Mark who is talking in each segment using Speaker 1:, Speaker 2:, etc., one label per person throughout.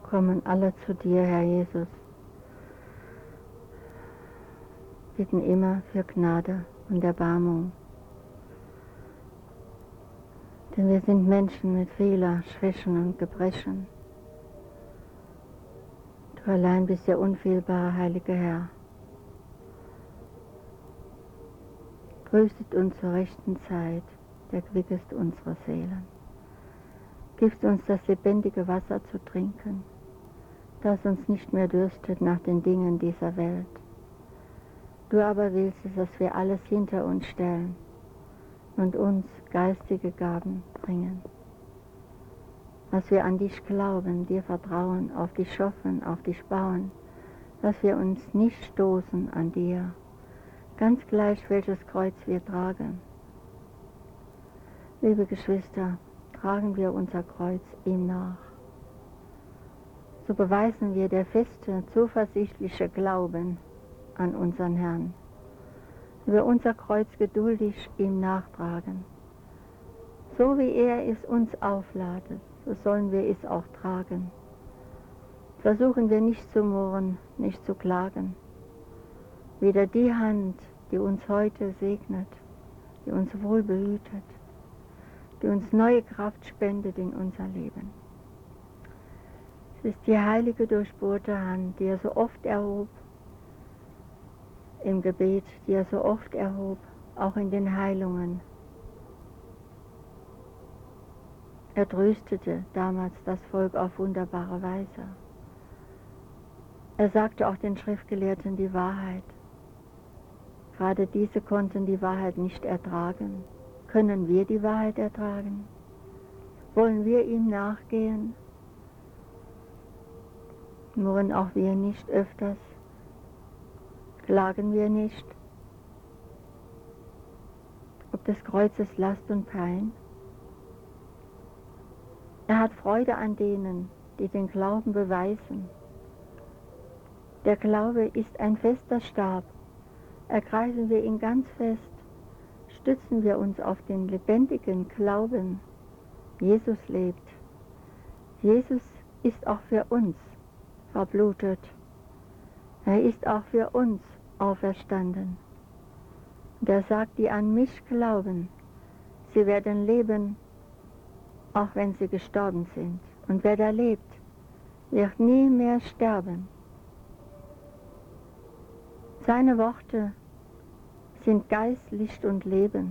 Speaker 1: kommen alle zu dir, Herr Jesus, bitten immer für Gnade und Erbarmung. Denn wir sind Menschen mit Fehler, Schwächen und Gebrechen. Du allein bist der unfehlbare, heilige Herr. Tröstet uns zur rechten Zeit, der quickest unsere Seelen. Gibst uns das lebendige Wasser zu trinken, das uns nicht mehr dürstet nach den Dingen dieser Welt. Du aber willst es, dass wir alles hinter uns stellen und uns geistige Gaben bringen. Dass wir an dich glauben, dir vertrauen, auf dich hoffen, auf dich bauen, dass wir uns nicht stoßen an dir, ganz gleich welches Kreuz wir tragen. Liebe Geschwister, tragen wir unser Kreuz ihm nach. So beweisen wir der feste, zuversichtliche Glauben an unseren Herrn. Wir unser Kreuz geduldig ihm nachtragen. So wie er es uns aufladet, so sollen wir es auch tragen. Versuchen wir nicht zu murren, nicht zu klagen. Weder die Hand, die uns heute segnet, die uns wohl behütet, die uns neue Kraft spendet in unser Leben. Es ist die heilige, durchbohrte Hand, die er so oft erhob im Gebet, die er so oft erhob, auch in den Heilungen. Er tröstete damals das Volk auf wunderbare Weise. Er sagte auch den Schriftgelehrten die Wahrheit. Gerade diese konnten die Wahrheit nicht ertragen. Können wir die Wahrheit ertragen? Wollen wir ihm nachgehen? Murren auch wir nicht öfters? Klagen wir nicht? Ob des Kreuzes Last und Pein? Er hat Freude an denen, die den Glauben beweisen. Der Glaube ist ein fester Stab. Ergreifen wir ihn ganz fest, stützen wir uns auf den lebendigen Glauben. Jesus lebt. Jesus ist auch für uns verblutet. Er ist auch für uns auferstanden. Und er sagt, die an mich glauben, sie werden leben, auch wenn sie gestorben sind. Und wer da lebt, wird nie mehr sterben. Seine Worte sind Geist, Licht und Leben.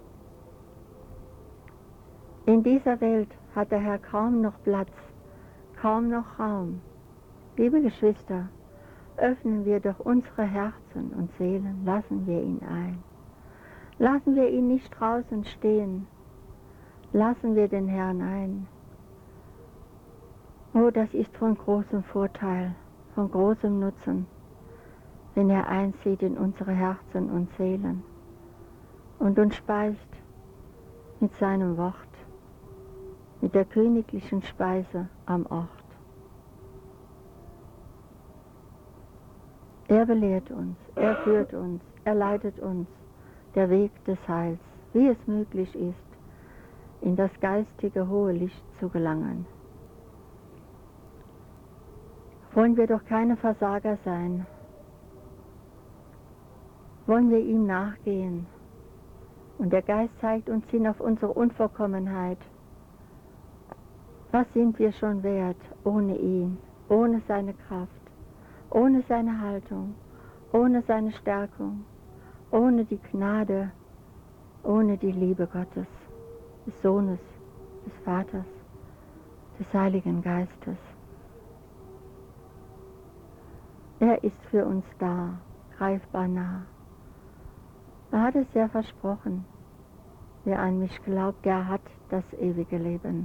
Speaker 1: In dieser Welt hat der Herr kaum noch Platz, kaum noch Raum. Liebe Geschwister, öffnen wir doch unsere Herzen und Seelen, lassen wir ihn ein. Lassen wir ihn nicht draußen stehen, lassen wir den Herrn ein. Oh, das ist von großem Vorteil, von großem Nutzen, wenn er einzieht in unsere Herzen und Seelen und uns speist mit seinem Wort, mit der königlichen Speise am Ort. Er belehrt uns, er führt uns, er leitet uns der Weg des Heils, wie es möglich ist, in das geistige hohe Licht zu gelangen. Wollen wir doch keine Versager sein. Wollen wir ihm nachgehen. Und der Geist zeigt uns hin auf unsere Unvollkommenheit. Was sind wir schon wert ohne ihn, ohne seine Kraft, ohne seine Haltung, ohne seine Stärkung, ohne die Gnade, ohne die Liebe Gottes, des Sohnes, des Vaters, des Heiligen Geistes. Er ist für uns da, greifbar nah. Er hat es ja versprochen. Wer an mich glaubt, der hat das ewige Leben.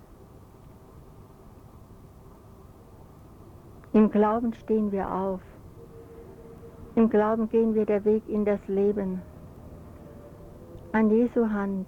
Speaker 1: Im Glauben stehen wir auf. Im Glauben gehen wir der Weg in das Leben. An Jesu Hand.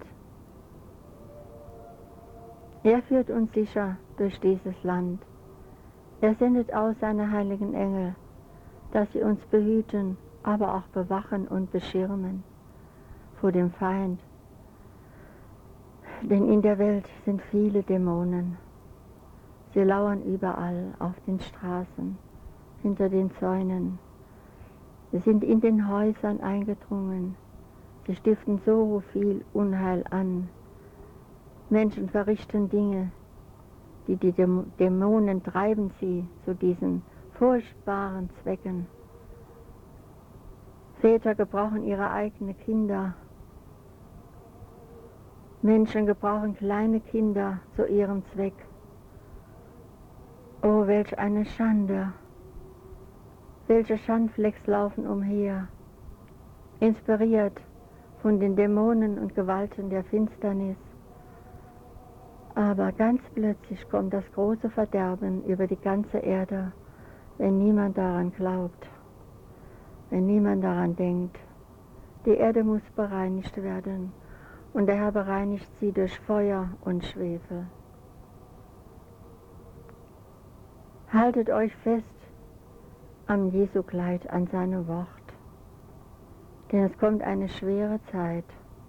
Speaker 1: Er führt uns sicher durch dieses Land. Er sendet aus seine heiligen Engel, dass sie uns behüten, aber auch bewachen und beschirmen vor dem Feind. Denn in der Welt sind viele Dämonen, Sie lauern überall, auf den Straßen, hinter den Zäunen. Sie sind in den Häusern eingedrungen. Sie stiften so viel Unheil an. Menschen verrichten Dinge, die Dämonen treiben sie zu diesen furchtbaren Zwecken. Väter gebrauchen ihre eigenen Kinder. Menschen gebrauchen kleine Kinder zu ihrem Zweck. Oh, welch eine Schande! Welche Schandflecks laufen umher, inspiriert von den Dämonen und Gewalten der Finsternis. Aber ganz plötzlich kommt das große Verderben über die ganze Erde, wenn niemand daran glaubt, wenn niemand daran denkt. Die Erde muss bereinigt werden und der Herr bereinigt sie durch Feuer und Schwefel. Haltet euch fest am Jesu Kleid, an seinem Wort, denn es kommt eine schwere Zeit.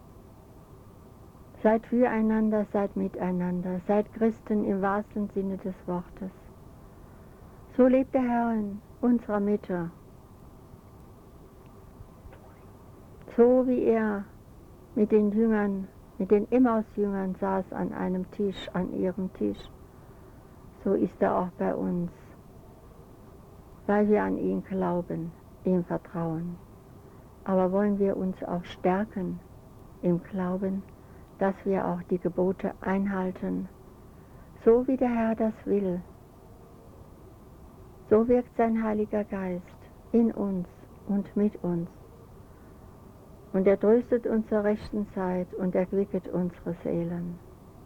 Speaker 1: Seid füreinander, seid miteinander, seid Christen im wahrsten Sinne des Wortes. So lebt der Herr in unserer Mitte. So wie er mit den Jüngern, mit den Emmaus-Jüngern saß an einem Tisch, an ihrem Tisch, so ist er auch bei uns, weil wir an ihn glauben, ihm vertrauen. Aber wollen wir uns auch stärken im Glauben, dass wir auch die Gebote einhalten, so wie der Herr das will. So wirkt sein Heiliger Geist in uns und mit uns. Und er tröstet uns zur rechten Zeit und erquicket unsere Seelen.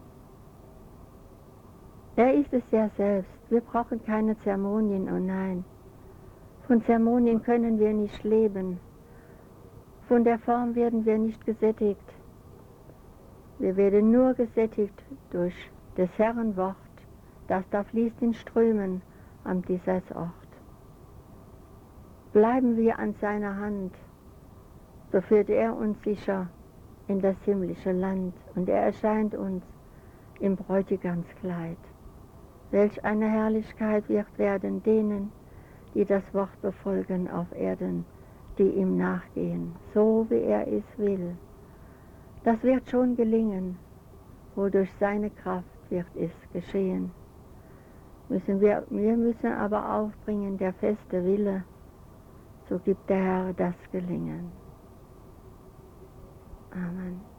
Speaker 1: Er ist es ja selbst. Wir brauchen keine Zeremonien, oh nein. Von Zeremonien können wir nicht leben. Von der Form werden wir nicht gesättigt. Wir werden nur gesättigt durch des Herrn Wort, das da fließt in Strömen an dieser Ort. Bleiben wir an seiner Hand, so führt er uns sicher in das himmlische Land und er erscheint uns im Bräutigamskleid. Welch eine Herrlichkeit wird werden denen, die das Wort befolgen auf Erden, die ihm nachgehen, so wie er es will. Das wird schon gelingen, wodurch seine Kraft wird es geschehen. Wir müssen aber aufbringen der feste Wille, so gibt der Herr das Gelingen. Amen.